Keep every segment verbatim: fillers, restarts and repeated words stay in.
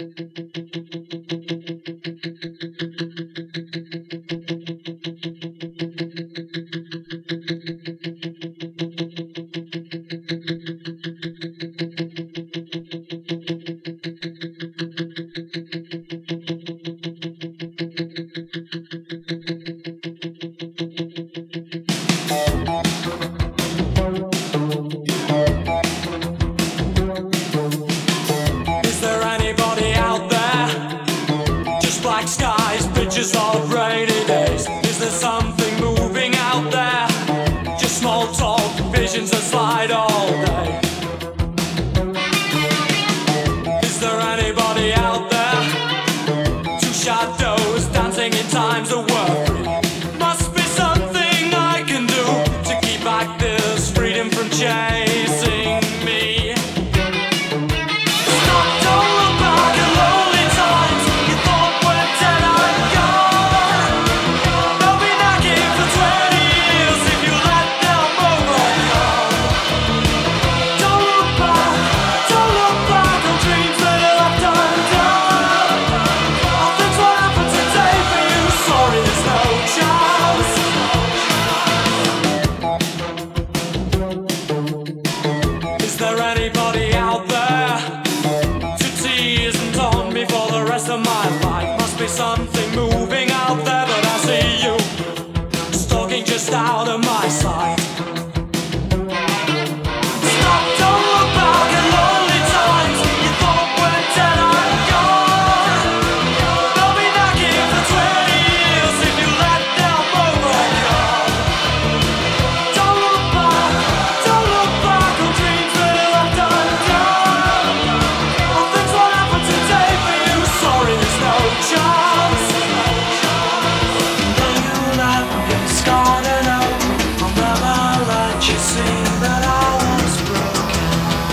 Pictures of rainy days. Is there something moving out there? Just small talk, visions that slide all day. Is there anybody out there? Two shadows dancing in times of worry. Must be something I can do to keep back this freedom from chasing me. Stop, don't look back at lonely times you thought were dead and gone. They'll be knocking for twenty years if you let them overcome. Don't look back, don't look back on dreams that are left undone. All things what happened today for you, sorry there's no chance. Is there anybody out there to tease and taunt me for the rest of my life? Must be something moving out there, but I see you stalking just out of my sight. Stop, don't look back at lonely times you thought were dead and gone. They'll be knocking for twenty years if you let them overcome. Don't look back, don't look back on dreams that are left undone. All things what happened today for you, sorry there's no chance. Though you love me, scarred and open, I'll never let you see that I was broken.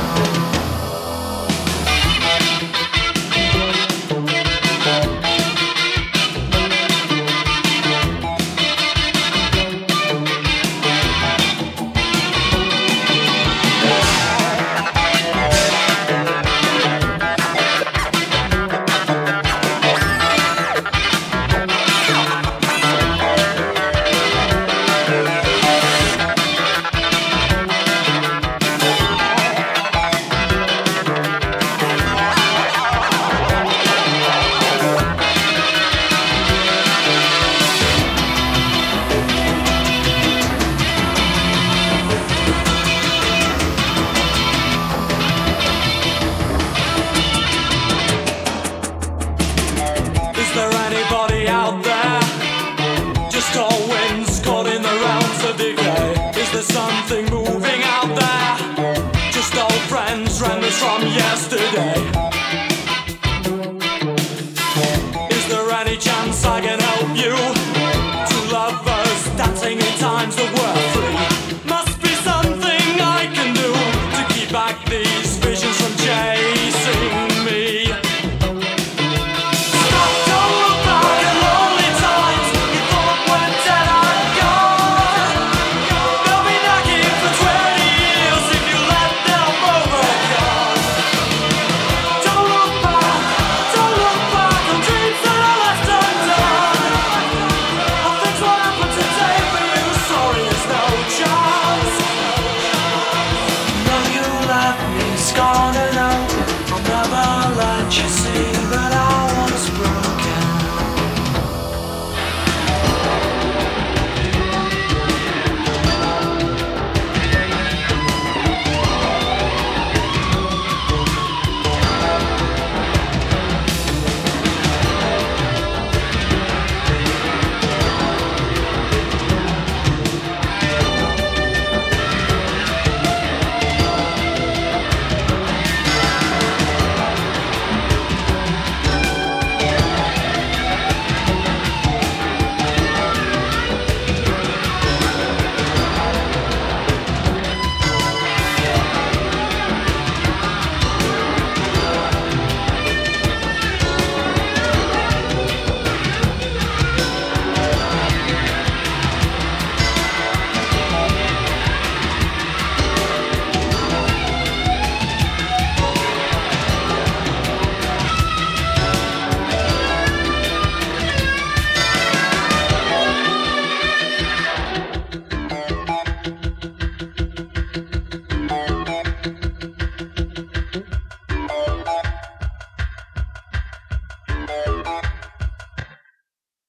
Is there anybody out there? Just all winds caught in the realms of decay. Is there something moving out there? Just old friends, remnants from yesterday.